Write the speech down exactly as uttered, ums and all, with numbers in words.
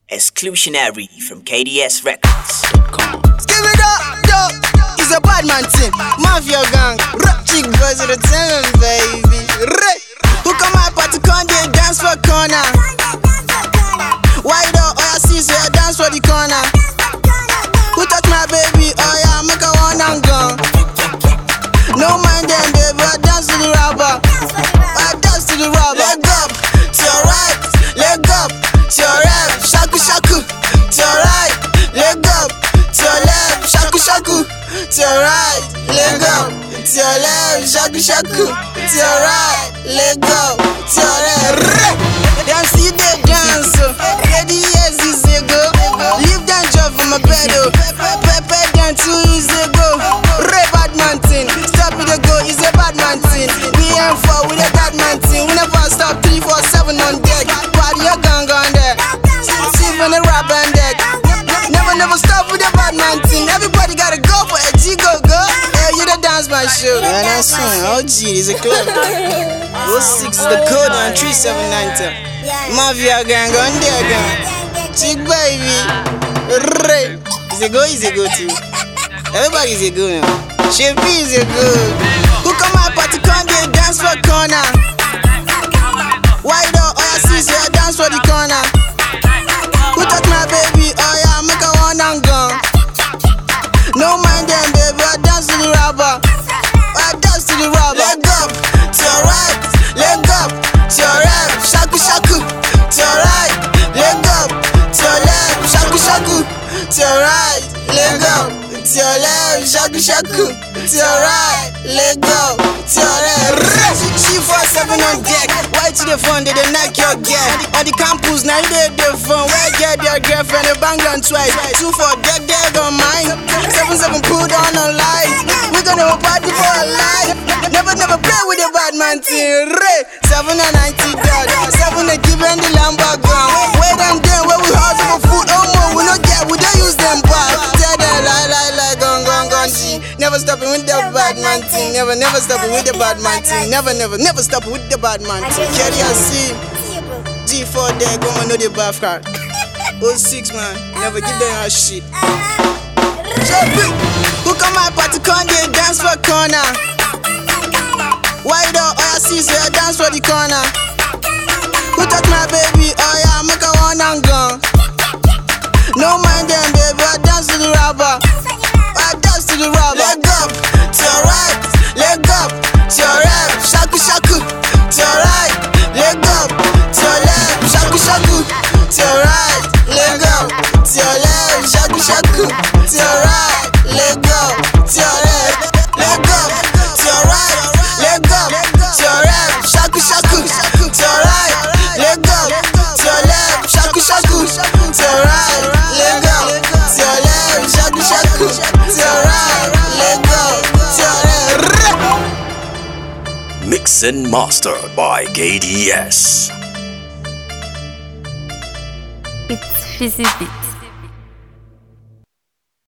Exclusionary from K D S Records. Give it up, yo. It's a bad man team, mafia gang, rap chick boys with the ten, baby. Ray. Who come my party, con they dance for corner. Why do all I see is a dance for the corner? Who touch my baby? Oh yeah, make a one and gone. No mind them, baby, I dance to the rubber. I dance to the rubber. Leg up, to your right, leg up, to your left, shaku shaku. To your right, leg up, to your left, shaku shaku. To your right, leg up, to your left, shaku shaku. To your right, leg up, to your left. Them see they dance, ready as is they go. Leave them job from my bed, oh. Pepper them too easy go. Ray bad man thing, stop with the go, is a bad man thing. We ain't for with a bad man thing. We never stop three four seven on deck. Party a gang on there, see when the rap on deck. Never never stop with the bad man thing. Everybody gotta go for a G go go. Hey, you the dance man show. Man, that's fine. O G is a club. oh six is the code and three seven nine ten. Mafia gang on there gang. Chick baby. Ray. Is a go, is a go too. Everybody is a go now. Shapey is a go. Who come my party, con they dance for corner? Why do all I see is a dance for the corner? Who touch my baby? Oh yeah, make a one and gone. No mind them, baby, I dance to the rubber. I dance to the rubber. Leg up, to your right, leg up, to your left, shaku shaku. To your right, leg up, to your left, shaku shaku. To your right, leg up, to your left, shaku shaku. To your right, leg up, to your left. three four seven on deck. Why to the phone, they dey knock your girl. On the campus, now you dey the phone. Where get your girlfriend, they bang on twice. Two for deck, they on mine. Seven seven put on a line. We gonna party for a life. Never never play with the bad man team. Ray, seven and ninety dad. Seven they give them the lamba gun. Where them there, where we hustle for food. Oh no, we not get, we don't use them back. Tell them lie lie lie, gone gone gone. G. Never stopping with the bad man team. Never never stopping with the bad man team. Never never never stopping with the bad man team. Carry a C. G four there, go man know the bath car. oh six man, never give them a shit. Who come my party, con they dance for corner? Why do all I see is a dance for the corner? Who touch my baby? Oh yeah, make a one and gone. No mind them, baby, I dance to the rubber. I dance to the rubber. Leg up, to your right, leg up, to your left, shaku shaku. To your right, leg up, to your left, shaku shaku. To your right, leg up, to your left, shaku shaku. To your right, leg up, to your left, leg up, to your right, leg up, to your left, shaku shaku. To your right, leg up, to your left, shaku shaku. To your right, leg up, to your left, shaku shaku. To your right, leg up, to your left. Mixed and mastered by K D S. It's Fizzy Beats.